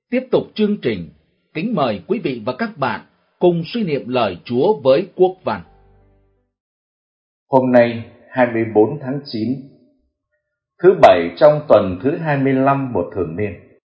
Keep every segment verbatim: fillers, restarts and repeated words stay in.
Tiếp tục chương trình, kính mời quý vị và các bạn cùng suy niệm lời Chúa với Quốc Văn. Hôm nay hai mươi bốn tháng chín, thứ bảy trong tuần thứ hai mươi lăm một thường niên.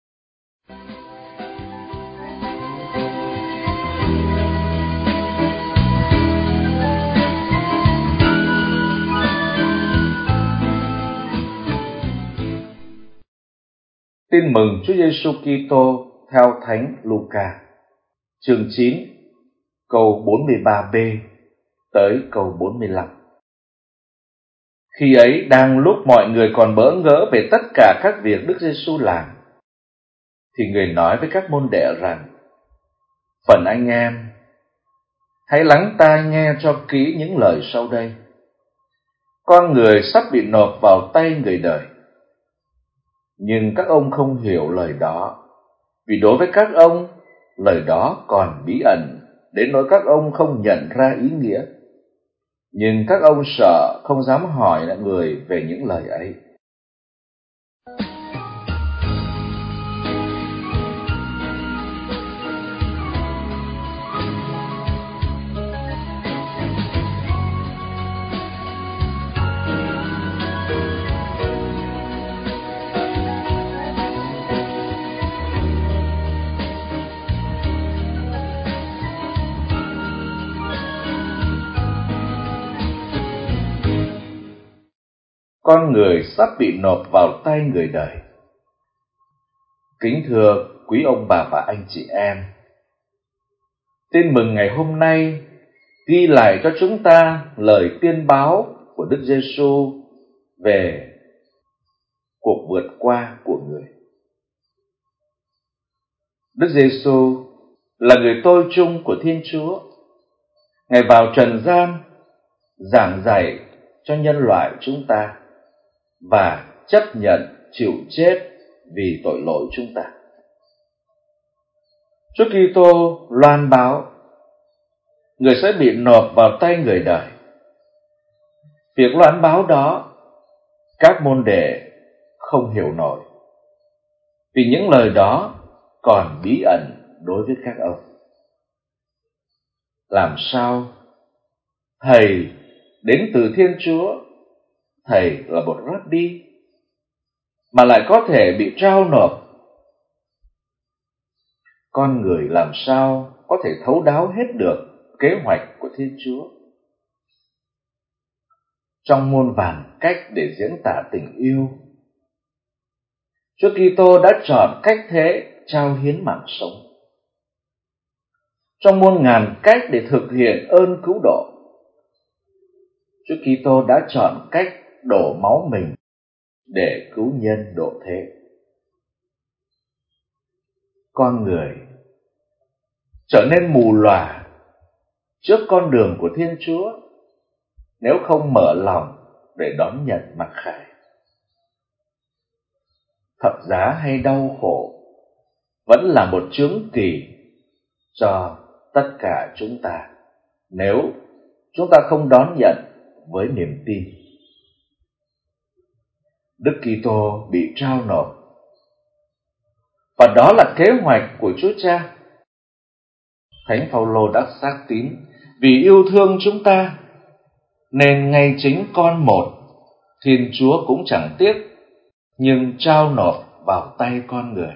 Tin mừng Chúa Giêsu Kitô theo Thánh Luca, chương chín, câu bốn mươi ba b tới câu bốn mươi lăm. Khi ấy, đang lúc mọi người còn bỡ ngỡ về tất cả các việc Đức Giêsu làm, thì người nói với các môn đệ rằng: Phần anh em, hãy lắng tai nghe cho kỹ những lời sau đây. Con người sắp bị nộp vào tay người đời. Nhưng các ông không hiểu lời đó, vì đối với các ông, lời đó còn bí ẩn, đến nỗi các ông không nhận ra ý nghĩa. Nhưng các ông sợ, không dám hỏi lại người về những lời ấy. Con người sắp bị nộp vào tay người đời. Kính thưa quý ông bà và anh chị em, tin mừng ngày hôm nay ghi lại cho chúng ta lời tiên báo của Đức Giêsu về cuộc vượt qua của người. Đức Giêsu là người tôi chung của Thiên Chúa. Ngài vào trần gian giảng dạy cho nhân loại chúng ta và chấp nhận chịu chết vì tội lỗi chúng ta. Chúa Kitô loan báo người sẽ bị nộp vào tay người đời. Việc loan báo đó các môn đệ không hiểu nổi, vì những lời đó còn bí ẩn đối với các ông. Làm sao Thầy đến từ Thiên Chúa, Thầy là một Rabbi, mà lại có thể bị trao nộp? Con người làm sao có thể thấu đáo hết được kế hoạch của Thiên Chúa? Trong muôn vàn cách để diễn tả tình yêu, Chúa Kitô đã chọn cách thế trao hiến mạng sống. Trong muôn ngàn cách để thực hiện ơn cứu độ, Chúa Kitô đã chọn cách đổ máu mình để cứu nhân độ thế. Con người trở nên mù lòa trước con đường của Thiên Chúa nếu không mở lòng để đón nhận mặc khải. Thập giá hay đau khổ vẫn là một chướng kỳ cho tất cả chúng ta nếu chúng ta không đón nhận với niềm tin. Đức Kitô bị trao nộp, và đó là kế hoạch của Chúa Cha. Thánh Phaolô đã xác tín vì yêu thương chúng ta nên ngay chính con một, Thiên Chúa cũng chẳng tiếc nhưng trao nộp vào tay con người.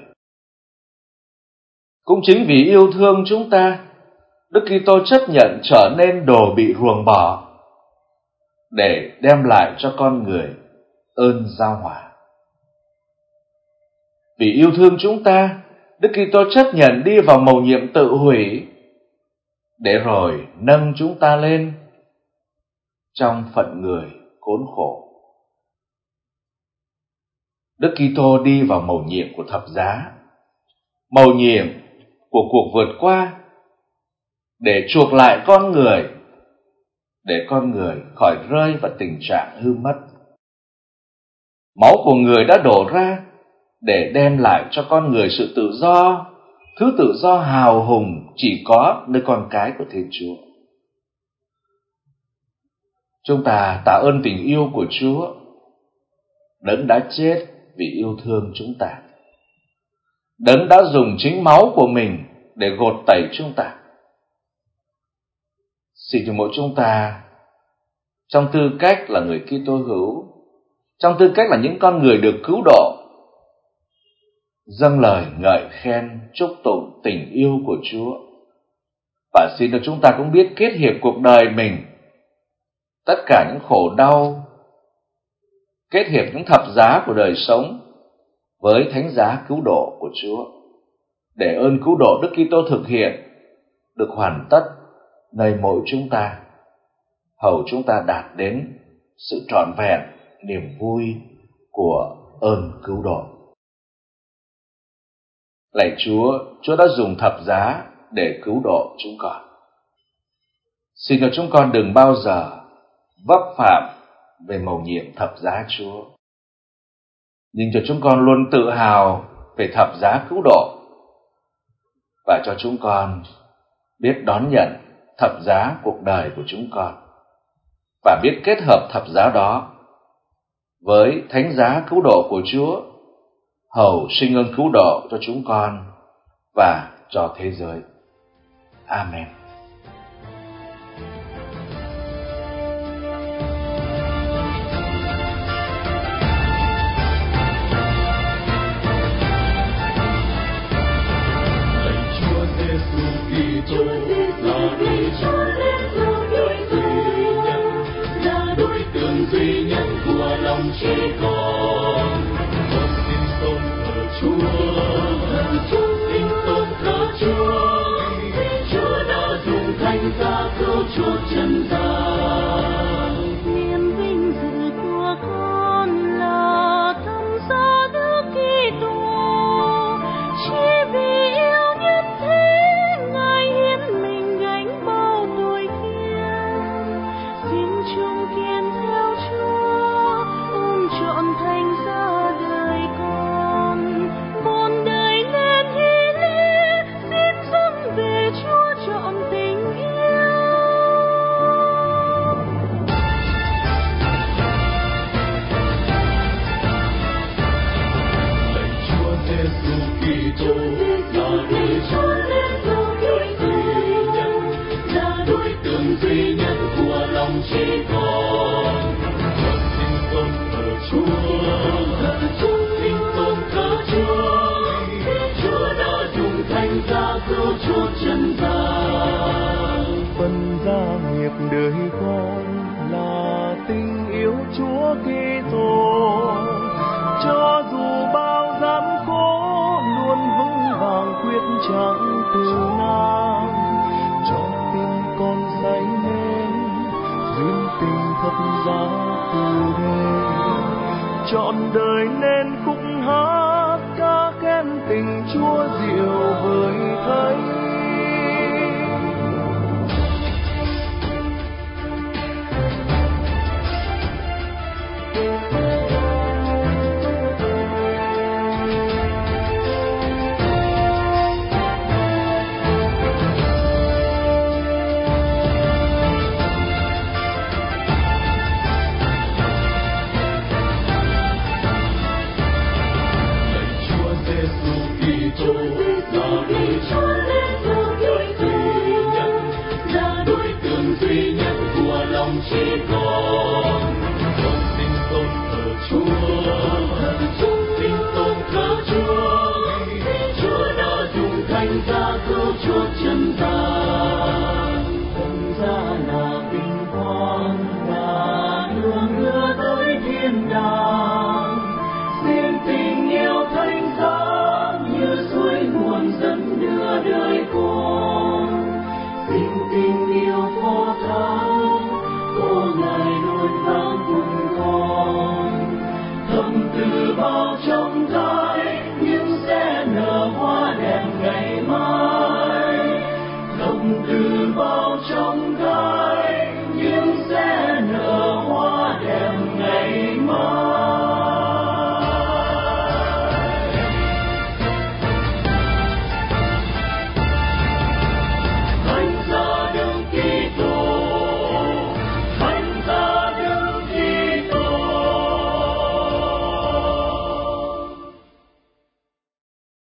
Cũng chính vì yêu thương chúng ta, Đức Kitô chấp nhận trở nên đồ bị ruồng bỏ để đem lại cho con người ơn giao hòa. Vì yêu thương chúng ta, Đức Kitô chấp nhận đi vào mầu nhiệm tự hủy để rồi nâng chúng ta lên trong phận người khốn khổ. Đức Kitô đi vào mầu nhiệm của thập giá, mầu nhiệm của cuộc vượt qua để chuộc lại con người, để con người khỏi rơi vào tình trạng hư mất. Máu của người đã đổ ra để đem lại cho con người sự tự do, thứ tự do hào hùng chỉ có nơi con cái của Thiên Chúa. Chúng ta tạ ơn tình yêu của Chúa, Đấng đã chết vì yêu thương chúng ta. Đấng đã dùng chính máu của mình để gột tẩy chúng ta. Xin cho mỗi chúng ta, trong tư cách là người Kitô hữu, trong tư cách là những con người được cứu độ, dâng lời ngợi khen chúc tụng tình yêu của Chúa. Và xin cho chúng ta cũng biết kết hiệp cuộc đời mình, tất cả những khổ đau, kết hiệp những thập giá của đời sống với thánh giá cứu độ của Chúa, để ơn cứu độ Đức Kitô thực hiện được hoàn tất nơi mỗi chúng ta, hầu chúng ta đạt đến sự trọn vẹn niềm vui của ơn cứu độ. Lạy Chúa, Chúa đã dùng thập giá để cứu độ chúng con. Xin cho chúng con đừng bao giờ vấp phạm về mầu nhiệm thập giá Chúa, nhưng cho chúng con luôn tự hào về thập giá cứu độ, và cho chúng con biết đón nhận thập giá cuộc đời của chúng con, và biết kết hợp thập giá đó với thánh giá cứu độ của Chúa, hầu sinh ơn cứu độ cho chúng con và cho thế giới. Amen. Duy nhất của lòng chỉ con, con xin tôn thờ Chúa, xin tôn thờ Chúa, vì Chúa đã dùng thánh giá cứu chuộc trần gian. Niềm vinh dự của con là thánh giá Đức Kitô, chỉ vì yêu nhất thế Ngài hiến mình gánh bao tội khiên. Xin chung kiên theo Chúa, ôm trọn thánh giá đời con, muôn đời nên hy lia, xin dâng về Chúa trọn tình yêu. Lạy Chúa Giêsu Kitô, là đôi Chúa Giêsu Kitô duy nhất, là đối tượng duy nhất của lòng chỉ con. Con xin tôn thờ Chúa, xin tôn thờ Chúa, vì Chúa đã dùng thánh giá cứu chuộc trần gian. Phần gia nghiệp đời con là tình yêu Chúa Kitô, cho dù bao gian khổ luôn vững vàng quyết chẳng từ nan, cho tim con dấy nên duyên tình thập giá từ đây, trọn đời nên khúc hát ca khen tình Chúa diệu vời thấy. Duy nhất của lòng chỉ con, con xin tôn thờ Chúa, xin tôn thờ Chúa, vì Chúa đã dùng thánh giá cứu chuộc trần gian.